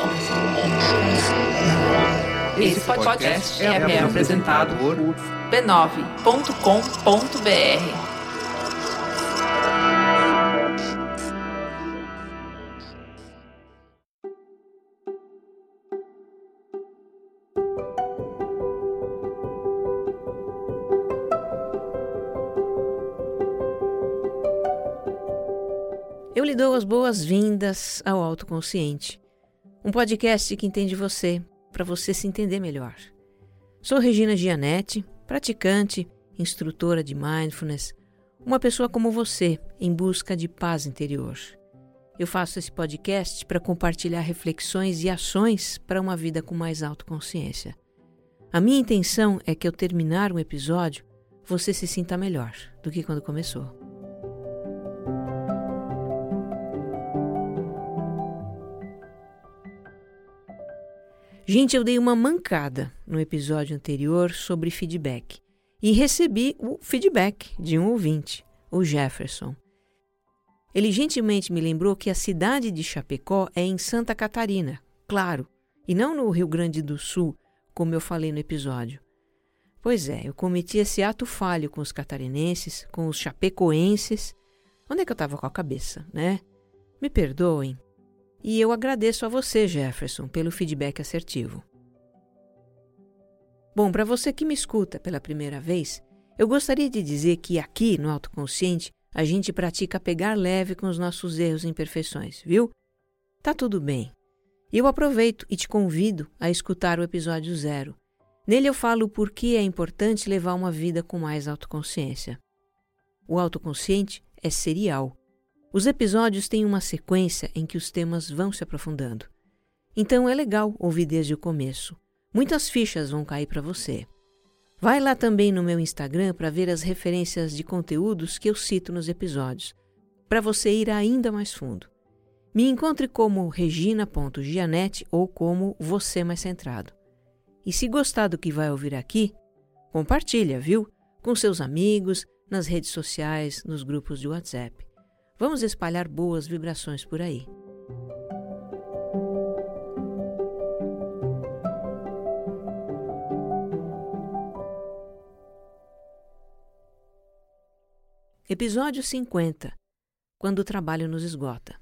Esse podcast é apresentado por b9.com.br. Eu lhe dou as boas-vindas ao Autoconsciente, um podcast que entende você, para você se entender melhor. Sou Regina Gianetti, praticante, instrutora de Mindfulness, uma pessoa como você, em busca de paz interior. Eu faço esse podcast para compartilhar reflexões e ações para uma vida com mais autoconsciência. A minha intenção é que ao terminar um episódio, você se sinta melhor do que quando começou. Gente, eu dei uma mancada no episódio anterior sobre feedback e recebi o feedback de um ouvinte, o Jefferson. Ele gentilmente me lembrou que a cidade de Chapecó é em Santa Catarina, claro, e não no Rio Grande do Sul, como eu falei no episódio. Pois é, eu cometi esse ato falho com os catarinenses, com os chapecoenses. Onde é que eu estava com a cabeça, né? Me perdoem. E eu agradeço a você, Jefferson, pelo feedback assertivo. Bom, para você que me escuta pela primeira vez, eu gostaria de dizer que aqui no Autoconsciente a gente pratica pegar leve com os nossos erros e imperfeições, viu? Tá tudo bem. E eu aproveito e te convido a escutar o episódio 0. Nele eu falo por que é importante levar uma vida com mais autoconsciência. O Autoconsciente é serial. Os episódios têm uma sequência em que os temas vão se aprofundando. Então é legal ouvir desde o começo. Muitas fichas vão cair para você. Vai lá também no meu Instagram para ver as referências de conteúdos que eu cito nos episódios, para você ir ainda mais fundo. Me encontre como regina.gianetti ou como Você Mais Centrado. E se gostar do que vai ouvir aqui, compartilha, viu? Com seus amigos, nas redes sociais, nos grupos de WhatsApp. Vamos espalhar boas vibrações por aí. Episódio 50. Quando o trabalho nos esgota.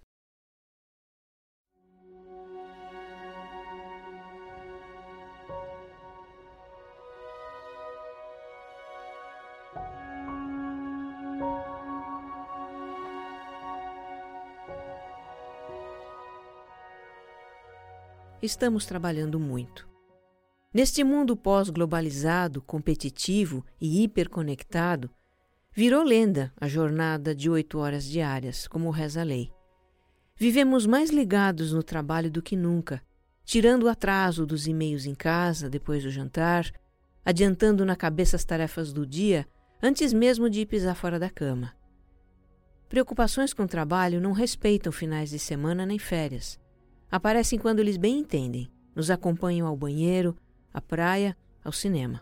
Estamos trabalhando muito. Neste mundo pós-globalizado, competitivo e hiperconectado, virou lenda a jornada de 8 horas diárias, como reza a lei. Vivemos mais ligados no trabalho do que nunca, tirando o atraso dos e-mails em casa depois do jantar, adiantando na cabeça as tarefas do dia antes mesmo de pisar fora da cama. Preocupações com o trabalho não respeitam finais de semana nem férias. Aparecem quando eles bem entendem, nos acompanham ao banheiro, à praia, ao cinema.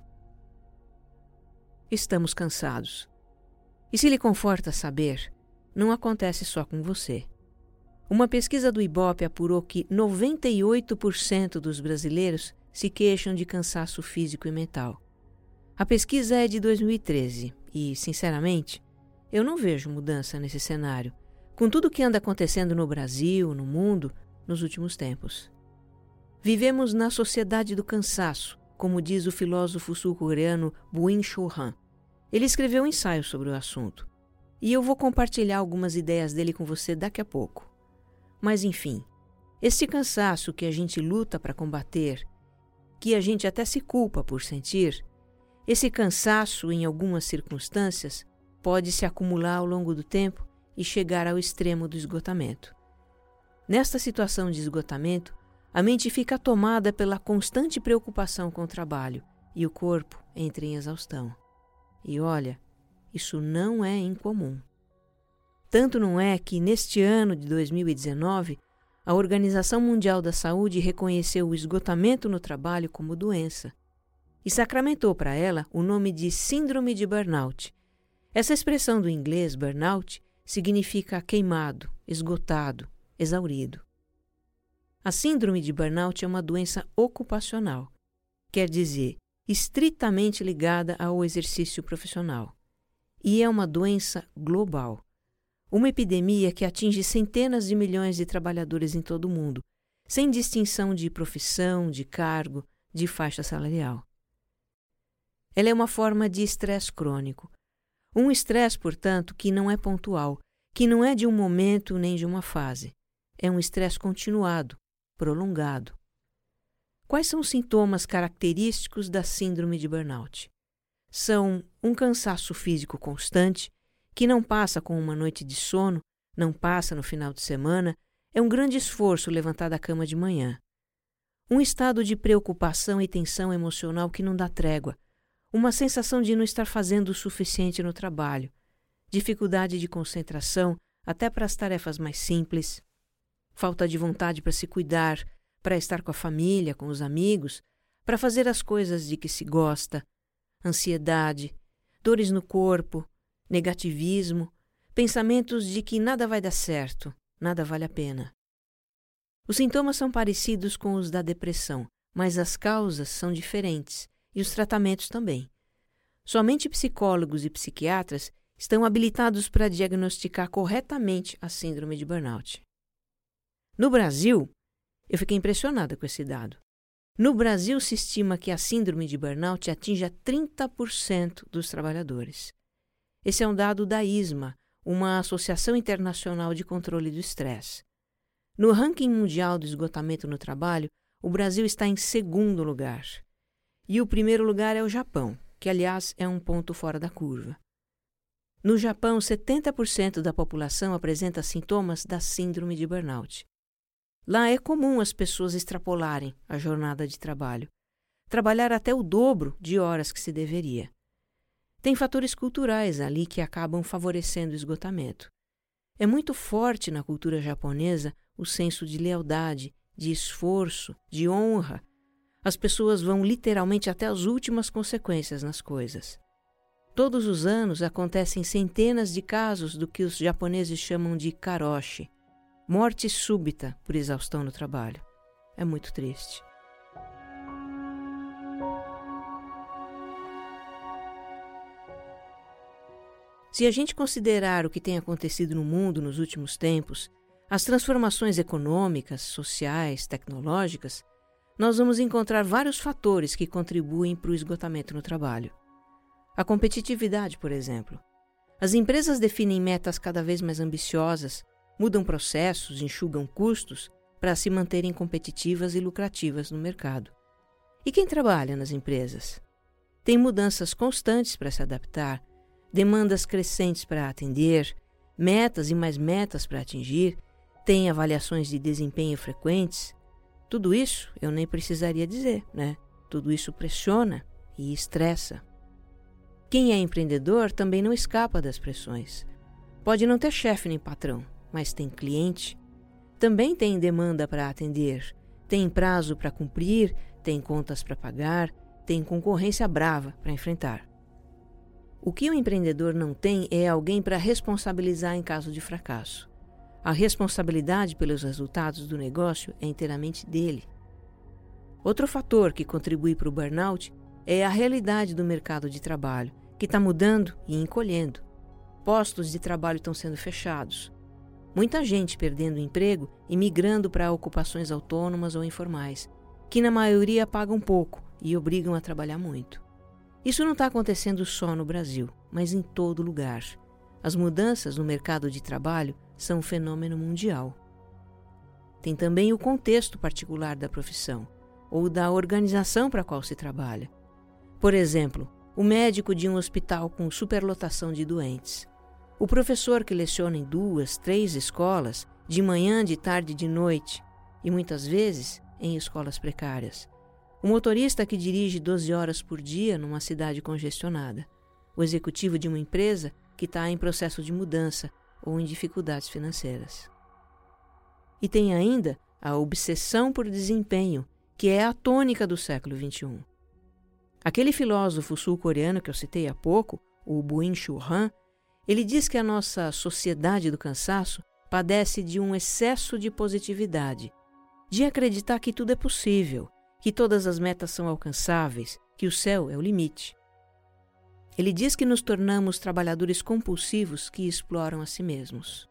Estamos cansados. E se lhe conforta saber, não acontece só com você. Uma pesquisa do Ibope apurou que 98% dos brasileiros se queixam de cansaço físico e mental. A pesquisa é de 2013 e, sinceramente, eu não vejo mudança nesse cenário, com tudo o que anda acontecendo no Brasil, no mundo, nos últimos tempos. Vivemos na sociedade do cansaço, como diz o filósofo sul-coreano Byung-Chul Han. Ele escreveu um ensaio sobre o assunto, e eu vou compartilhar algumas ideias dele com você daqui a pouco. Mas enfim, esse cansaço que a gente luta para combater, que a gente até se culpa por sentir, esse cansaço, em algumas circunstâncias, pode se acumular ao longo do tempo e chegar ao extremo do esgotamento. Nesta situação de esgotamento, a mente fica tomada pela constante preocupação com o trabalho e o corpo entra em exaustão. E olha, isso não é incomum. Tanto não é que, neste ano de 2019, a Organização Mundial da Saúde reconheceu o esgotamento no trabalho como doença e sacramentou para ela o nome de Síndrome de Burnout. Essa expressão do inglês burnout significa queimado, esgotado, exaurido. A síndrome de burnout é uma doença ocupacional, quer dizer, estritamente ligada ao exercício profissional. E é uma doença global, uma epidemia que atinge centenas de milhões de trabalhadores em todo o mundo, sem distinção de profissão, de cargo, de faixa salarial. Ela é uma forma de estresse crônico. Um estresse, portanto, que não é pontual, que não é de um momento nem de uma fase. É um estresse continuado, prolongado. Quais são os sintomas característicos da síndrome de burnout? São um cansaço físico constante, que não passa com uma noite de sono, não passa no final de semana, é um grande esforço levantar da cama de manhã. Um estado de preocupação e tensão emocional que não dá trégua, uma sensação de não estar fazendo o suficiente no trabalho, dificuldade de concentração até para as tarefas mais simples, falta de vontade para se cuidar, para estar com a família, com os amigos, para fazer as coisas de que se gosta, ansiedade, dores no corpo, negativismo, pensamentos de que nada vai dar certo, nada vale a pena. Os sintomas são parecidos com os da depressão, mas as causas são diferentes e os tratamentos também. Somente psicólogos e psiquiatras estão habilitados para diagnosticar corretamente a síndrome de burnout. No Brasil, eu fiquei impressionada com esse dado. No Brasil, se estima que a síndrome de burnout atinja 30% dos trabalhadores. Esse é um dado da ISMA, uma Associação Internacional de Controle do Estresse. No ranking mundial do esgotamento no trabalho, o Brasil está em segundo lugar. E o primeiro lugar é o Japão, que, aliás, é um ponto fora da curva. No Japão, 70% da população apresenta sintomas da síndrome de burnout. Lá é comum as pessoas extrapolarem a jornada de trabalho, trabalhar até o dobro de horas que se deveria. Tem fatores culturais ali que acabam favorecendo o esgotamento. É muito forte na cultura japonesa o senso de lealdade, de esforço, de honra. As pessoas vão literalmente até as últimas consequências nas coisas. Todos os anos acontecem centenas de casos do que os japoneses chamam de karoshi, morte súbita por exaustão no trabalho. É muito triste. Se a gente considerar o que tem acontecido no mundo nos últimos tempos, as transformações econômicas, sociais, tecnológicas, nós vamos encontrar vários fatores que contribuem para o esgotamento no trabalho. A competitividade, por exemplo. As empresas definem metas cada vez mais ambiciosas, mudam processos, enxugam custos para se manterem competitivas e lucrativas no mercado. E quem trabalha nas empresas? Tem mudanças constantes para se adaptar, demandas crescentes para atender, metas e mais metas para atingir, tem avaliações de desempenho frequentes. Tudo isso eu nem precisaria dizer, né? Tudo isso pressiona e estressa. Quem é empreendedor também não escapa das pressões. Pode não ter chefe nem patrão, mas tem cliente. Também tem demanda para atender, tem prazo para cumprir, tem contas para pagar, tem concorrência brava para enfrentar. O que o empreendedor não tem é alguém para responsabilizar em caso de fracasso. A responsabilidade pelos resultados do negócio é inteiramente dele. Outro fator que contribui para o burnout é a realidade do mercado de trabalho, que está mudando e encolhendo. Postos de trabalho estão sendo fechados. Muita gente perdendo o emprego e migrando para ocupações autônomas ou informais, que na maioria pagam pouco e obrigam a trabalhar muito. Isso não está acontecendo só no Brasil, mas em todo lugar. As mudanças no mercado de trabalho são um fenômeno mundial. Tem também o contexto particular da profissão, ou da organização para a qual se trabalha. Por exemplo, o médico de um hospital com superlotação de doentes. O professor que leciona em 2, 3 escolas, de manhã, de tarde e de noite, e muitas vezes em escolas precárias. O motorista que dirige 12 horas por dia numa cidade congestionada. O executivo de uma empresa que está em processo de mudança ou em dificuldades financeiras. E tem ainda a obsessão por desempenho, que é a tônica do século XXI. Aquele filósofo sul-coreano que eu citei há pouco, o Byung-Chul Han, ele diz que a nossa sociedade do cansaço padece de um excesso de positividade, de acreditar que tudo é possível, que todas as metas são alcançáveis, que o céu é o limite. Ele diz que nos tornamos trabalhadores compulsivos que exploram a si mesmos.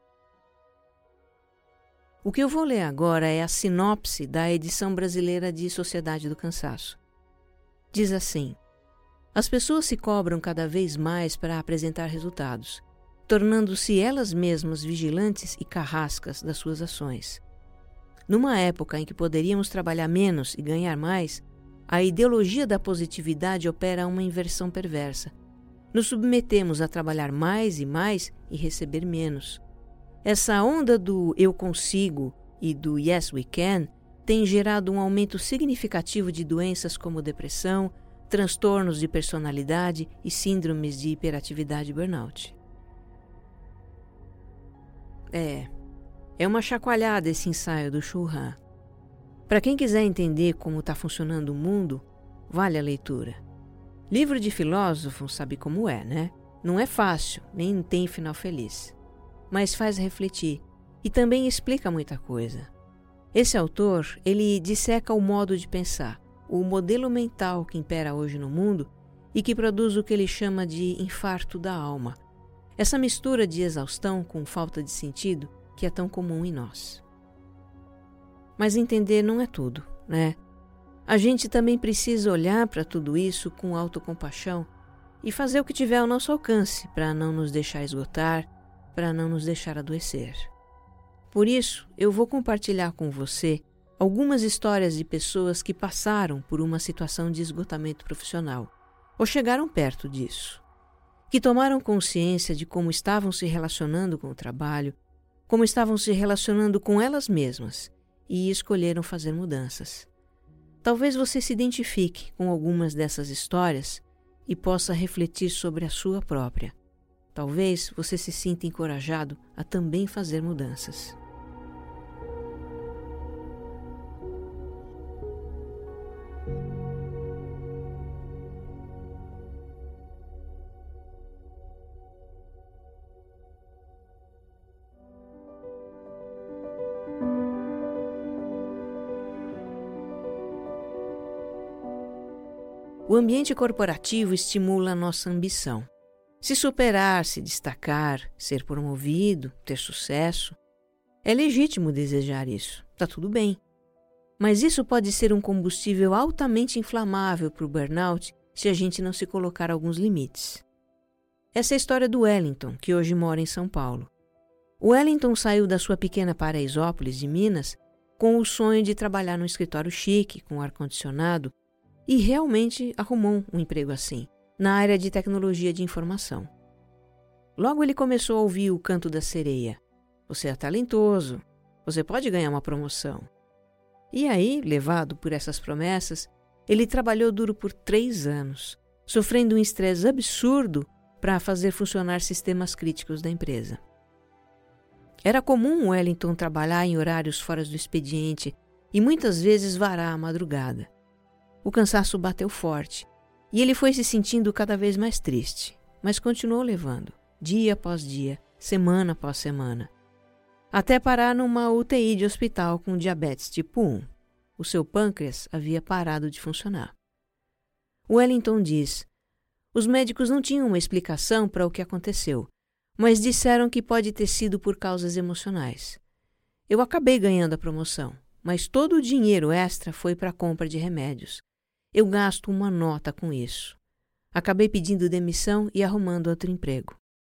O que eu vou ler agora é a sinopse da edição brasileira de Sociedade do Cansaço. Diz assim: as pessoas se cobram cada vez mais para apresentar resultados, tornando-se elas mesmas vigilantes e carrascas das suas ações. Numa época em que poderíamos trabalhar menos e ganhar mais, a ideologia da positividade opera uma inversão perversa. Nos submetemos a trabalhar mais e receber menos. Essa onda do eu consigo e do yes we can tem gerado um aumento significativo de doenças como depressão, transtornos de personalidade e síndromes de hiperatividade e burnout. É uma chacoalhada esse ensaio do Chulhan. Para quem quiser entender como está funcionando o mundo, vale a leitura. Livro de filósofo sabe como é, né? Não é fácil, nem tem final feliz. Mas faz refletir e também explica muita coisa. Esse autor, ele disseca o modo de pensar, o modelo mental que impera hoje no mundo e que produz o que ele chama de infarto da alma. Essa mistura de exaustão com falta de sentido que é tão comum em nós. Mas entender não é tudo, né? A gente também precisa olhar para tudo isso com autocompaixão e fazer o que tiver ao nosso alcance para não nos deixar esgotar, para não nos deixar adoecer. Por isso, eu vou compartilhar com você algumas histórias de pessoas que passaram por uma situação de esgotamento profissional, ou chegaram perto disso, que tomaram consciência de como estavam se relacionando com o trabalho, como estavam se relacionando com elas mesmas e escolheram fazer mudanças. Talvez você se identifique com algumas dessas histórias e possa refletir sobre a sua própria. Talvez você se sinta encorajado a também fazer mudanças. O ambiente corporativo estimula a nossa ambição. Se superar, se destacar, ser promovido, ter sucesso, é legítimo desejar isso, está tudo bem. Mas isso pode ser um combustível altamente inflamável para o burnout se a gente não se colocar alguns limites. Essa é a história do Wellington, que hoje mora em São Paulo. O Wellington saiu da sua pequena Paraisópolis, de Minas, com o sonho de trabalhar num escritório chique, com ar-condicionado, e realmente arrumou um emprego assim, na área de tecnologia de informação. Logo ele começou a ouvir o canto da sereia. Você é talentoso, você pode ganhar uma promoção. E aí, levado por essas promessas, ele trabalhou duro por 3 anos, sofrendo um estresse absurdo para fazer funcionar sistemas críticos da empresa. Era comum o Wellington trabalhar em horários fora do expediente e muitas vezes varar a madrugada. O cansaço bateu forte e ele foi se sentindo cada vez mais triste, mas continuou levando, dia após dia, semana após semana, até parar numa UTI de hospital com diabetes tipo 1. O seu pâncreas havia parado de funcionar. Wellington diz: os médicos não tinham uma explicação para o que aconteceu, mas disseram que pode ter sido por causas emocionais. Eu acabei ganhando a promoção, mas todo o dinheiro extra foi para a compra de remédios. Eu gasto uma nota com isso. Acabei pedindo demissão e arrumando outro emprego.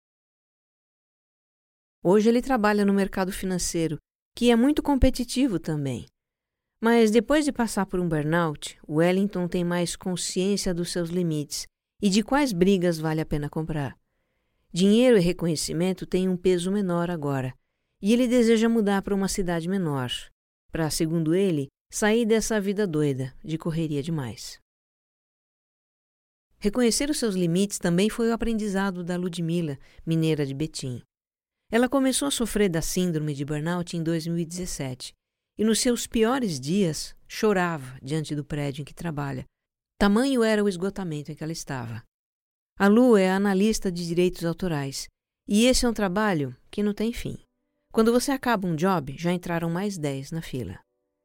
Hoje ele trabalha no mercado financeiro, que é muito competitivo também. Mas depois de passar por um burnout, o Wellington tem mais consciência dos seus limites e de quais brigas vale a pena comprar. Dinheiro e reconhecimento têm um peso menor agora, e ele deseja mudar para uma cidade menor, para, segundo ele, sair dessa vida doida, de correria demais. Reconhecer os seus limites também foi o aprendizado da Ludmila, mineira de Betim. Ela começou a sofrer da síndrome de burnout em 2017 e nos seus piores dias chorava diante do prédio em que trabalha. Tamanho era o esgotamento em que ela estava. A Lu é analista de direitos autorais e esse é um trabalho que não tem fim. Quando você acaba um job, já entraram mais 10 na fila.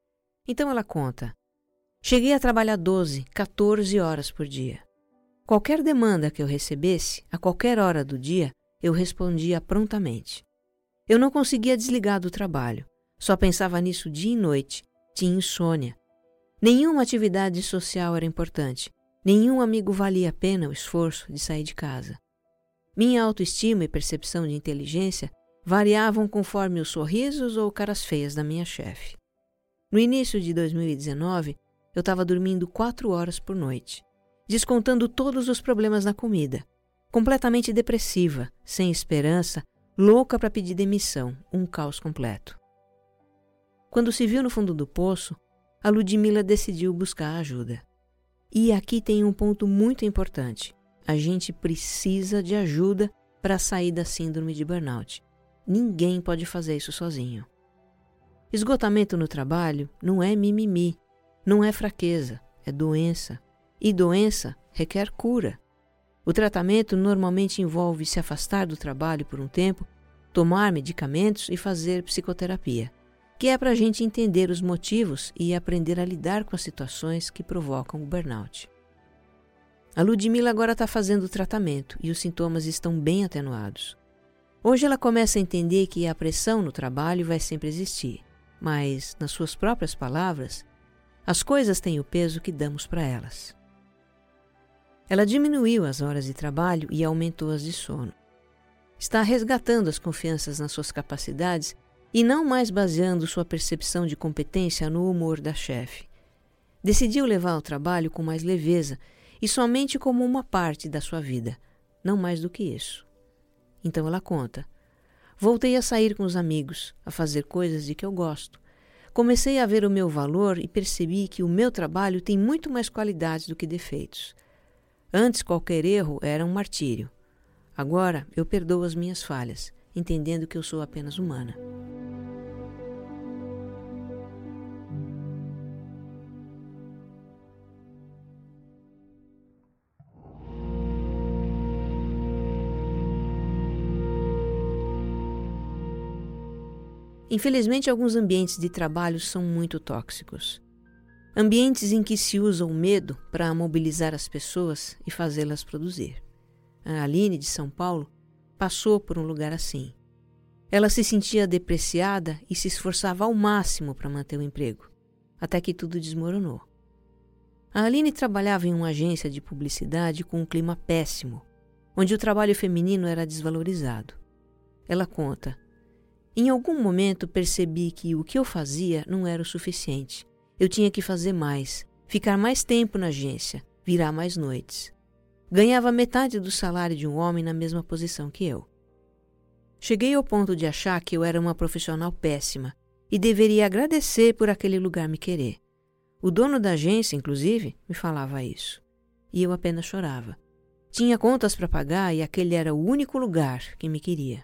Então ela conta: cheguei a trabalhar 12, 14 horas por dia. Qualquer demanda que eu recebesse, a qualquer hora do dia, eu respondia prontamente. Eu não conseguia desligar do trabalho, só pensava nisso dia e noite, tinha insônia. Nenhuma atividade social era importante, nenhum amigo valia a pena o esforço de sair de casa. Minha autoestima e percepção de inteligência variavam conforme os sorrisos ou caras feias da minha chefe. No início de 2019, eu estava dormindo 4 horas por noite, descontando todos os problemas na comida, completamente depressiva, sem esperança, louca para pedir demissão, um caos completo. Quando se viu no fundo do poço, a Ludmila decidiu buscar ajuda. E aqui tem um ponto muito importante. A gente precisa de ajuda para sair da síndrome de burnout. Ninguém pode fazer isso sozinho. Esgotamento no trabalho não é mimimi, não é fraqueza, é doença. E doença requer cura. O tratamento normalmente envolve se afastar do trabalho por um tempo, tomar medicamentos e fazer psicoterapia, que é para a gente entender os motivos e aprender a lidar com as situações que provocam o burnout. A Ludmila agora está fazendo o tratamento e os sintomas estão bem atenuados. Hoje ela começa a entender que a pressão no trabalho vai sempre existir, mas, nas suas próprias palavras, as coisas têm o peso que damos para elas. Ela diminuiu as horas de trabalho e aumentou as de sono. Está resgatando as confianças nas suas capacidades e não mais baseando sua percepção de competência no humor da chefe. Decidiu levar o trabalho com mais leveza e somente como uma parte da sua vida, não mais do que isso. Então ela conta: voltei a sair com os amigos, a fazer coisas de que eu gosto. Comecei a ver o meu valor e percebi que o meu trabalho tem muito mais qualidades do que defeitos. Antes, qualquer erro era um martírio. Agora, eu perdoo as minhas falhas, entendendo que eu sou apenas humana. Infelizmente, alguns ambientes de trabalho são muito tóxicos. Ambientes em que se usa o medo para mobilizar as pessoas e fazê-las produzir. A Aline, de São Paulo, passou por um lugar assim. Ela se sentia depreciada e se esforçava ao máximo para manter o emprego, até que tudo desmoronou. A Aline trabalhava em uma agência de publicidade com um clima péssimo, onde o trabalho feminino era desvalorizado. Ela conta: em algum momento percebi que o que eu fazia não era o suficiente. Eu tinha que fazer mais, ficar mais tempo na agência, virar mais noites. Ganhava metade do salário de um homem na mesma posição que eu. Cheguei ao ponto de achar que eu era uma profissional péssima e deveria agradecer por aquele lugar me querer. O dono da agência, inclusive, me falava isso. E eu apenas chorava. Tinha contas para pagar e aquele era o único lugar que me queria.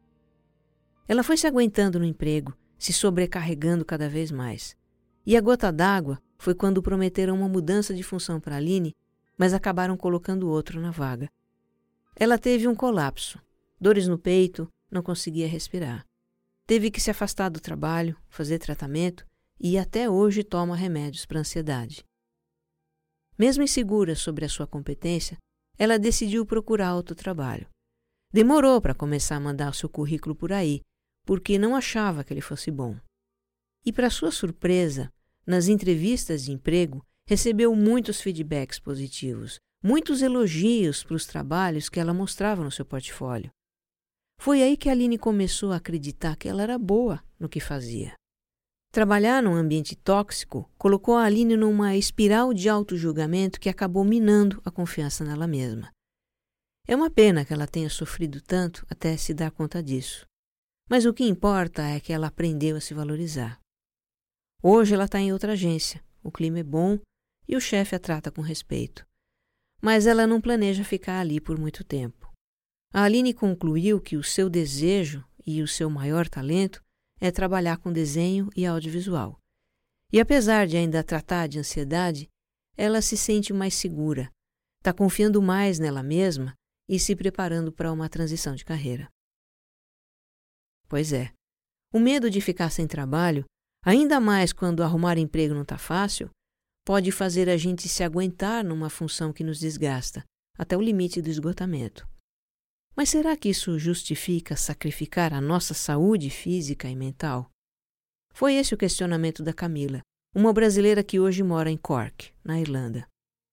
Ela foi se aguentando no emprego, se sobrecarregando cada vez mais. E a gota d'água foi quando prometeram uma mudança de função para a Aline, mas acabaram colocando outro na vaga. Ela teve um colapso, dores no peito, não conseguia respirar. Teve que se afastar do trabalho, fazer tratamento e até hoje toma remédios para ansiedade. Mesmo insegura sobre a sua competência, ela decidiu procurar outro trabalho. Demorou para começar a mandar o seu currículo por aí, porque não achava que ele fosse bom. E, para sua surpresa, nas entrevistas de emprego, recebeu muitos feedbacks positivos, muitos elogios para os trabalhos que ela mostrava no seu portfólio. Foi aí que a Aline começou a acreditar que ela era boa no que fazia. Trabalhar num ambiente tóxico colocou a Aline numa espiral de auto-julgamento que acabou minando a confiança nela mesma. É uma pena que ela tenha sofrido tanto até se dar conta disso. Mas o que importa é que ela aprendeu a se valorizar. Hoje ela está em outra agência, o clima é bom e o chefe a trata com respeito. Mas ela não planeja ficar ali por muito tempo. A Aline concluiu que o seu desejo e o seu maior talento é trabalhar com desenho e audiovisual. E apesar de ainda tratar de ansiedade, ela se sente mais segura, está confiando mais nela mesma e se preparando para uma transição de carreira. Pois é, o medo de ficar sem trabalho Ainda mais quando arrumar emprego não está fácil, pode fazer a gente se aguentar numa função que nos desgasta, até o limite do esgotamento. Mas será que isso justifica sacrificar a nossa saúde física e mental? Foi esse o questionamento da Camila, uma brasileira que hoje mora em Cork, na Irlanda.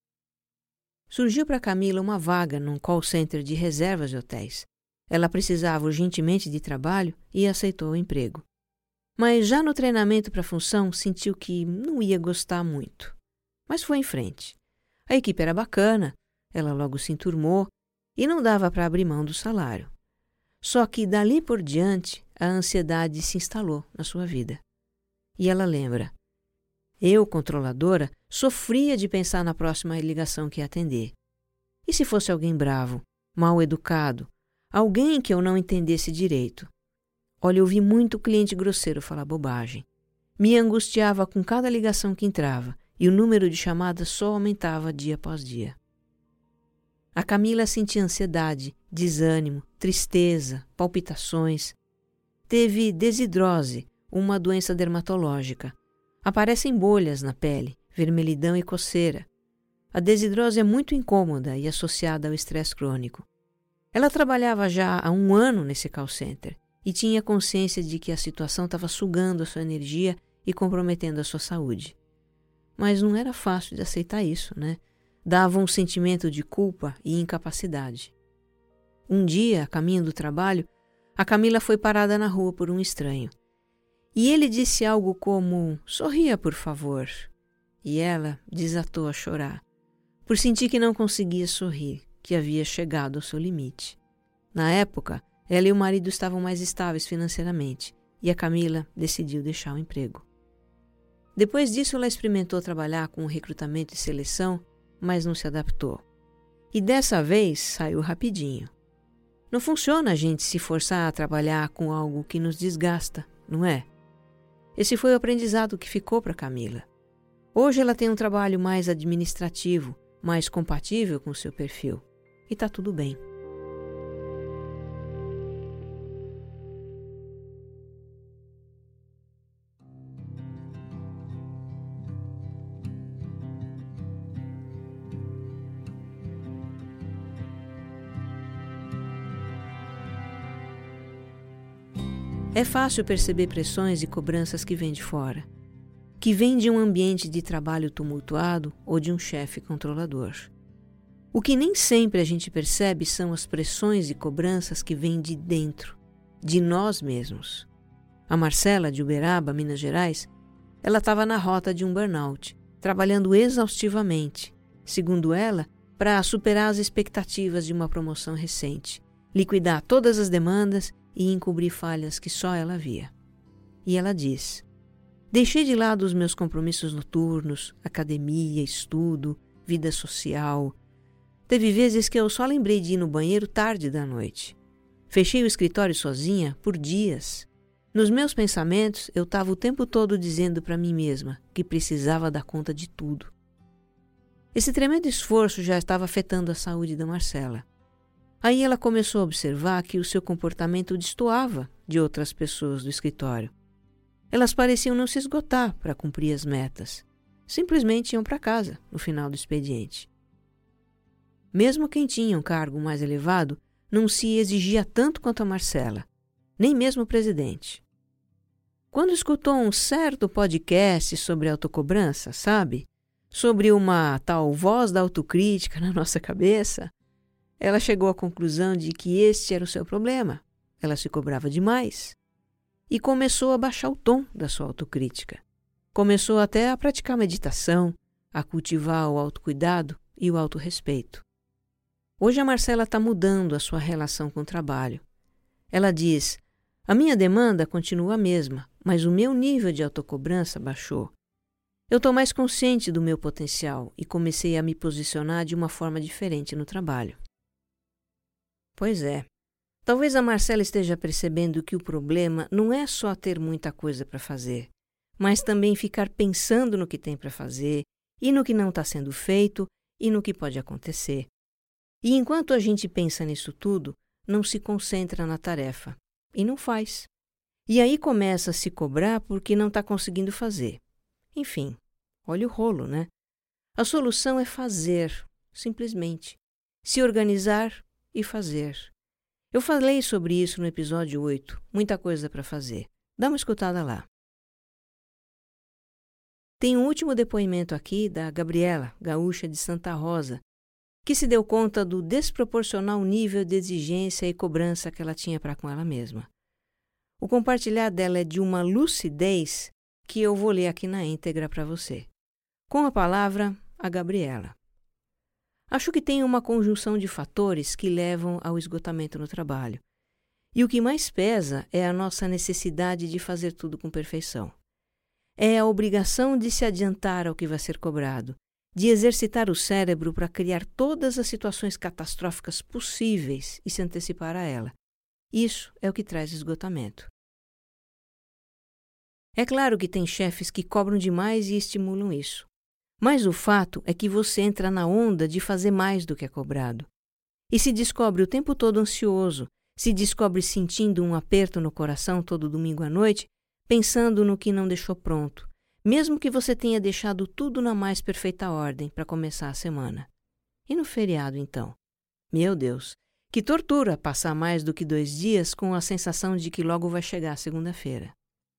Surgiu para Camila uma vaga num call center de reservas de hotéis. Ela precisava urgentemente de trabalho e aceitou o emprego. Mas já no treinamento para a função sentiu que não ia gostar muito. Mas foi em frente. A equipe era bacana, ela logo se enturmou e não dava para abrir mão do salário. Só que dali por diante a ansiedade se instalou na sua vida. E ela lembra: eu, controladora, sofria de pensar na próxima ligação que ia atender. E se fosse alguém bravo, mal educado, alguém que eu não entendesse direito? Olha, eu vi muito cliente grosseiro falar bobagem. Me angustiava com cada ligação que entrava e o número de chamadas só aumentava dia após dia. A Camila sentia ansiedade, desânimo, tristeza, palpitações. Teve desidrose, uma doença dermatológica. Aparecem bolhas na pele, vermelhidão e coceira. A desidrose é muito incômoda e associada ao estresse crônico. Ela trabalhava já há 1 ano nesse call center e tinha consciência de que a situação estava sugando a sua energia e comprometendo a sua saúde. Mas não era fácil de aceitar isso, né? Dava um sentimento de culpa e incapacidade. Um dia, a caminho do trabalho, a Camila foi parada na rua por um estranho. E ele disse algo como: "Sorria, por favor." E ela desatou a chorar, por sentir que não conseguia sorrir, que havia chegado ao seu limite. Na época, ela e o marido estavam mais estáveis financeiramente e a Camila decidiu deixar o emprego. Depois disso, ela experimentou trabalhar com recrutamento e seleção, mas não se adaptou. E dessa vez saiu rapidinho. Não funciona a gente se forçar a trabalhar com algo que nos desgasta, não é? Esse foi o aprendizado que ficou para Camila. Hoje ela tem um trabalho mais administrativo, mais compatível com o seu perfil. E está tudo bem. É fácil perceber pressões e cobranças que vêm de fora, que vêm de um ambiente de trabalho tumultuado ou de um chefe controlador. O que nem sempre a gente percebe são as pressões e cobranças que vêm de dentro, de nós mesmos. A Marcela, de Uberaba, Minas Gerais, ela estava na rota de um burnout, trabalhando exaustivamente, segundo ela, para superar as expectativas de uma promoção recente, liquidar todas as demandas e encobrir falhas que só ela via. E ela diz: deixei de lado os meus compromissos noturnos, academia, estudo, vida social. Teve vezes que eu só lembrei de ir no banheiro tarde da noite. Fechei o escritório sozinha por dias. Nos meus pensamentos, eu estava o tempo todo dizendo para mim mesma que precisava dar conta de tudo. Esse tremendo esforço já estava afetando a saúde da Marcela. Aí ela começou a observar que o seu comportamento destoava de outras pessoas do escritório. Elas pareciam não se esgotar para cumprir as metas. Simplesmente iam para casa no final do expediente. Mesmo quem tinha um cargo mais elevado não se exigia tanto quanto a Marcela, nem mesmo o presidente. Quando escutou um certo podcast sobre autocobrança, sabe? Sobre uma tal voz da autocrítica na nossa cabeça, ela chegou à conclusão de que este era o seu problema. Ela se cobrava demais e começou a baixar o tom da sua autocrítica. Começou até a praticar meditação, a cultivar o autocuidado e o autorrespeito. Hoje a Marcela está mudando a sua relação com o trabalho. Ela diz: a minha demanda continua a mesma, mas o meu nível de autocobrança baixou. Eu estou mais consciente do meu potencial e comecei a me posicionar de uma forma diferente no trabalho. Pois é, talvez a Marcela esteja percebendo que o problema não é só ter muita coisa para fazer, mas também ficar pensando no que tem para fazer e no que não está sendo feito e no que pode acontecer. E enquanto a gente pensa nisso tudo, não se concentra na tarefa e não faz. E aí começa a se cobrar porque não está conseguindo fazer. Enfim, olha o rolo, né? A solução é fazer, simplesmente. Se organizar e fazer. Eu falei sobre isso no episódio 8, muita coisa para fazer. Dá uma escutada lá. Tem um último depoimento aqui da Gabriela, gaúcha de Santa Rosa, que se deu conta do desproporcional nível de exigência e cobrança que ela tinha para com ela mesma. O compartilhar dela é de uma lucidez que eu vou ler aqui na íntegra para você. Com a palavra, a Gabriela. Acho que tem uma conjunção de fatores que levam ao esgotamento no trabalho. E o que mais pesa é a nossa necessidade de fazer tudo com perfeição. É a obrigação de se adiantar ao que vai ser cobrado, de exercitar o cérebro para criar todas as situações catastróficas possíveis e se antecipar a ela. Isso é o que traz esgotamento. É claro que tem chefes que cobram demais e estimulam isso. Mas o fato é que você entra na onda de fazer mais do que é cobrado. E se descobre o tempo todo ansioso, se descobre sentindo um aperto no coração todo domingo à noite, pensando no que não deixou pronto, mesmo que você tenha deixado tudo na mais perfeita ordem para começar a semana. E no feriado, então? Meu Deus, que tortura passar mais do que 2 dias com a sensação de que logo vai chegar a segunda-feira.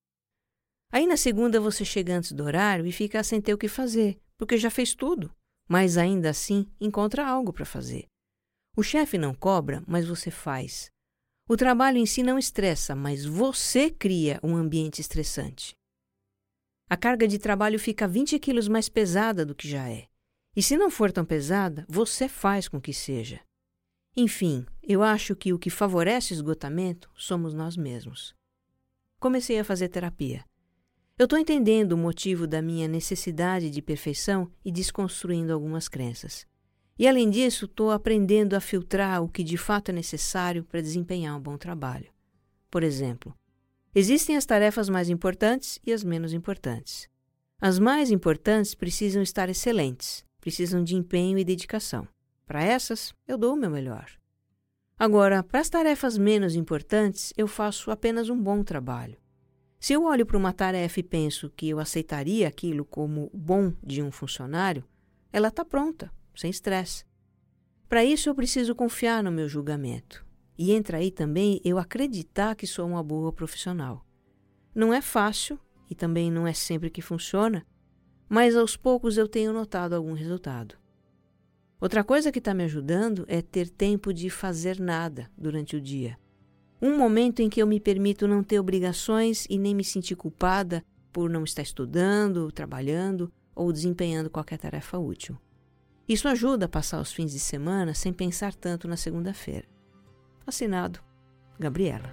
Aí na segunda você chega antes do horário e fica sem ter o que fazer, porque já fez tudo, mas ainda assim encontra algo para fazer. O chefe não cobra, mas você faz. O trabalho em si não estressa, mas você cria um ambiente estressante. A carga de trabalho fica 20 quilos mais pesada do que já é. E se não for tão pesada, você faz com que seja. Enfim, eu acho que o que favorece o esgotamento somos nós mesmos. Comecei a fazer terapia. Eu estou entendendo o motivo da minha necessidade de perfeição e desconstruindo algumas crenças. E, além disso, estou aprendendo a filtrar o que de fato é necessário para desempenhar um bom trabalho. Por exemplo, existem as tarefas mais importantes e as menos importantes. As mais importantes precisam estar excelentes, precisam de empenho e dedicação. Para essas, eu dou o meu melhor. Agora, para as tarefas menos importantes, eu faço apenas um bom trabalho. Se eu olho para uma tarefa e penso que eu aceitaria aquilo como bom de um funcionário, ela está pronta, sem estresse. Para isso, eu preciso confiar no meu julgamento. E entra aí também eu acreditar que sou uma boa profissional. Não é fácil e também não é sempre que funciona, mas aos poucos eu tenho notado algum resultado. Outra coisa que está me ajudando é ter tempo de fazer nada durante o dia. Um momento em que eu me permito não ter obrigações e nem me sentir culpada por não estar estudando, trabalhando ou desempenhando qualquer tarefa útil. Isso ajuda a passar os fins de semana sem pensar tanto na segunda-feira. Assinado, Gabriela.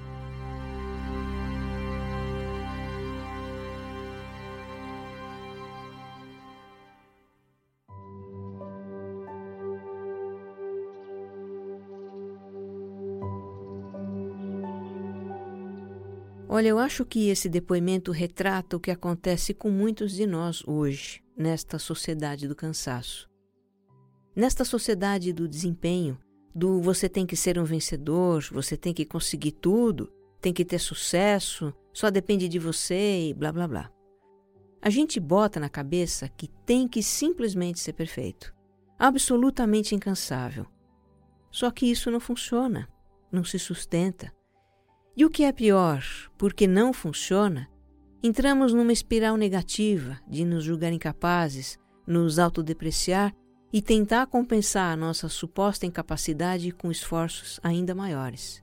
Olha, eu acho que esse depoimento retrata o que acontece com muitos de nós hoje, nesta sociedade do cansaço. Nesta sociedade do desempenho, do você tem que ser um vencedor, você tem que conseguir tudo, tem que ter sucesso, só depende de você e blá blá blá. A gente bota na cabeça que tem que simplesmente ser perfeito, absolutamente incansável. Só que isso não funciona, não se sustenta. E o que é pior, porque não funciona, entramos numa espiral negativa de nos julgar incapazes, nos autodepreciar e tentar compensar a nossa suposta incapacidade com esforços ainda maiores.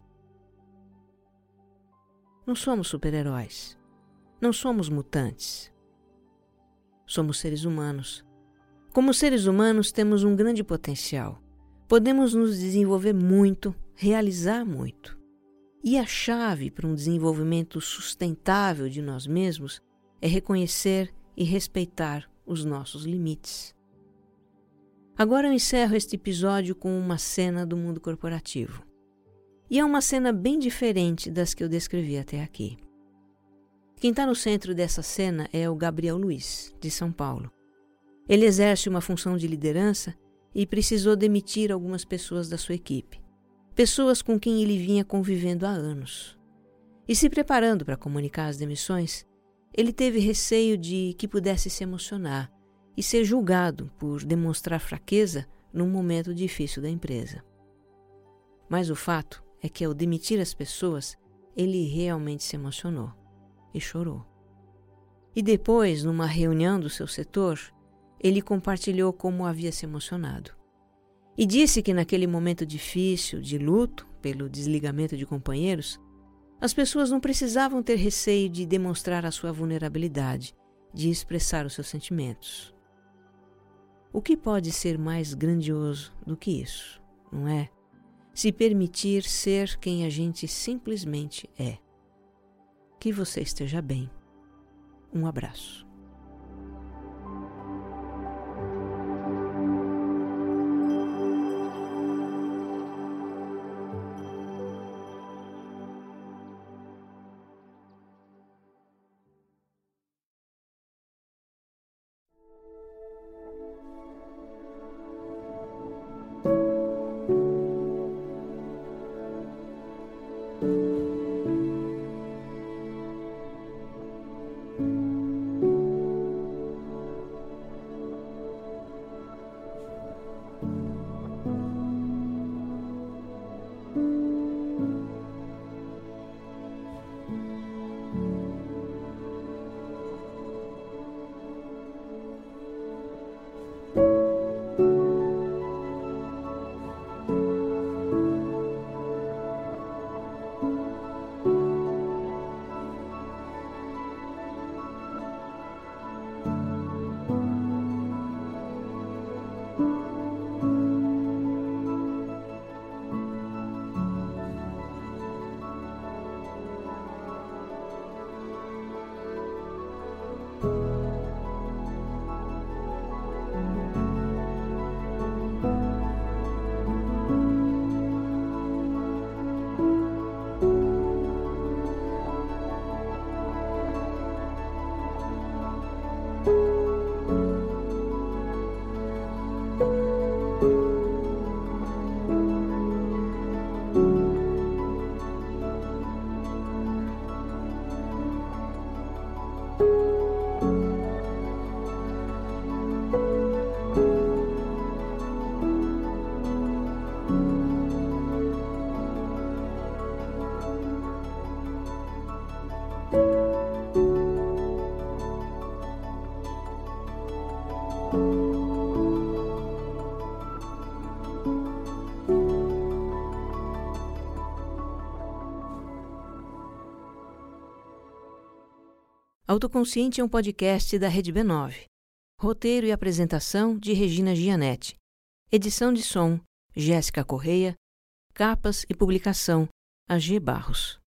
Não somos super-heróis. Não somos mutantes. Somos seres humanos. Como seres humanos, temos um grande potencial. Podemos nos desenvolver muito, realizar muito. E a chave para um desenvolvimento sustentável de nós mesmos é reconhecer e respeitar os nossos limites. Agora eu encerro este episódio com uma cena do mundo corporativo. E é uma cena bem diferente das que eu descrevi até aqui. Quem está no centro dessa cena é o Gabriel Luiz, de São Paulo. Ele exerce uma função de liderança e precisou demitir algumas pessoas da sua equipe. Pessoas com quem ele vinha convivendo há anos. E se preparando para comunicar as demissões, ele teve receio de que pudesse se emocionar e ser julgado por demonstrar fraqueza num momento difícil da empresa. Mas o fato é que, ao demitir as pessoas, ele realmente se emocionou e chorou. E depois, numa reunião do seu setor, ele compartilhou como havia se emocionado. E disse que naquele momento difícil de luto pelo desligamento de companheiros, as pessoas não precisavam ter receio de demonstrar a sua vulnerabilidade, de expressar os seus sentimentos. O que pode ser mais grandioso do que isso, não é? Se permitir ser quem a gente simplesmente é. Que você esteja bem. Um abraço. Autoconsciente é um podcast da Rede B9. Roteiro e apresentação de Regina Gianetti. Edição de som, Jéssica Correia. Capas e publicação, AG Barros.